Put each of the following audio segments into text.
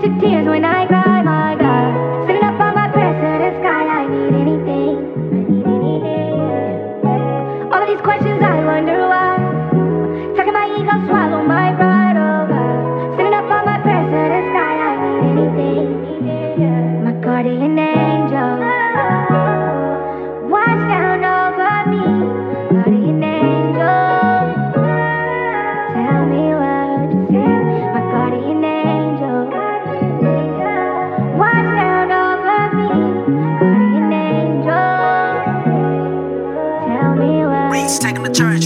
to tears when I cry, my God. Sitting up on my breast to the sky, I need anything. All of these questions, I wonder why. Tucking my ego, swallow my pride, oh God. Sitting up on my breast to the sky, I need anything. My guardian angel, watch down over me. Guardian angel, tell me what you see. My guardian angel, watch down over me. Guardian angel, tell me what. Reed's taking the church.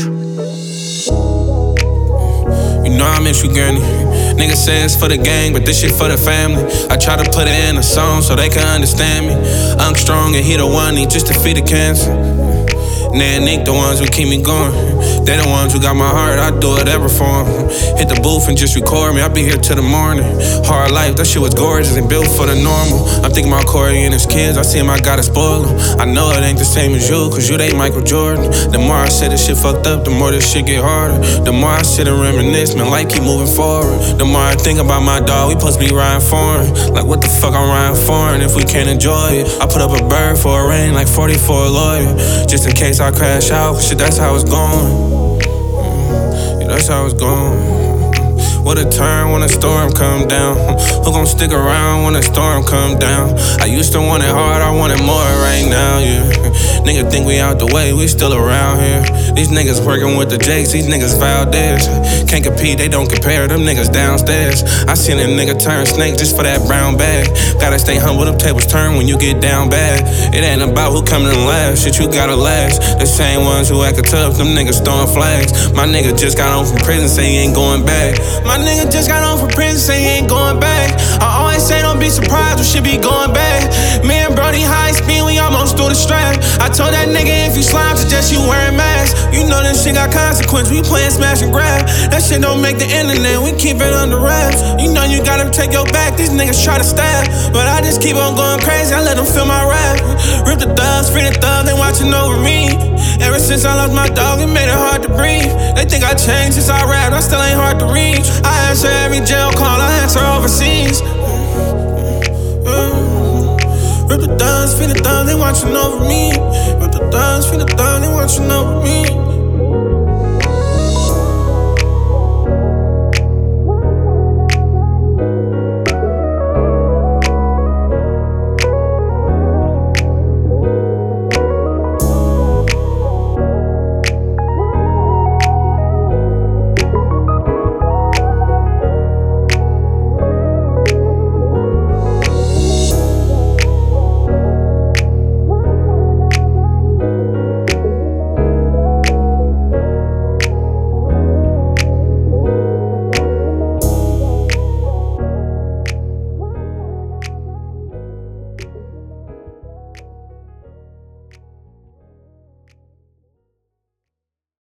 You know I miss you, Gurney. Niggas say it's for the gang, but this shit for the family. I try to put it in a song so they can understand me. I'm strong and he the one, he just defeated cancer. Nah, Nick the ones who keep me going. They the ones who got my heart, I do whatever for them. Hit the booth and just record me, I'll be here till the morning. Hard life, that shit was gorgeous and built for the normal. I'm thinking about Corey and his kids, I see him, I gotta spoil them. I know it ain't the same as you, cause you ain't Michael Jordan. The more I say this shit fucked up, the more this shit get harder. The more I sit and reminisce, man, life keep moving forward. The more I think about my dog, we supposed to be riding foreign. Like what the fuck I'm riding foreign if we can't enjoy it? I put up a bird for a rain, like 40 for a lawyer. Just in case I crash out, cause shit, that's how it's going. That's how it's going. What a turn when a storm come down. Who gon' stick around when a storm come down? I used to want it hard, I want it more right now, yeah. Nigga think we out the way, we still around here. These niggas working with the Jakes, these niggas Valdez. Can't compete, they don't compare, them niggas downstairs. I seen a nigga turn snake just for that brown bag. Gotta stay humble, them tables turn when you get down bad. It ain't about who coming in last, shit you gotta last. The same ones who actin' tough, them niggas throwing flags. My nigga just got home from prison, say he ain't going back. My nigga just got home from prison, say he ain't going back. I always say don't be surprised when shit be going bad. Me and Brody high speed, we almost threw the strap. I told that nigga if you slime, suggest you wearing masks. You know this shit got consequence, we playing smash and grab. That shit don't make the internet, we keep it under wraps. You know you gotta take your back, these niggas try to stab. But I just keep on going crazy, I let them feel my rap. Rip the thugs, free the thugs, they watching over me. Ever since I lost my dog, it made it hard to breathe. They think I changed since I rapped, I still ain't hard to reach. I answer every jail call, I answer overseas. Rip the thugs, free the thugs, they watching over me. Rip the thugs, free the thugs, they watching over me.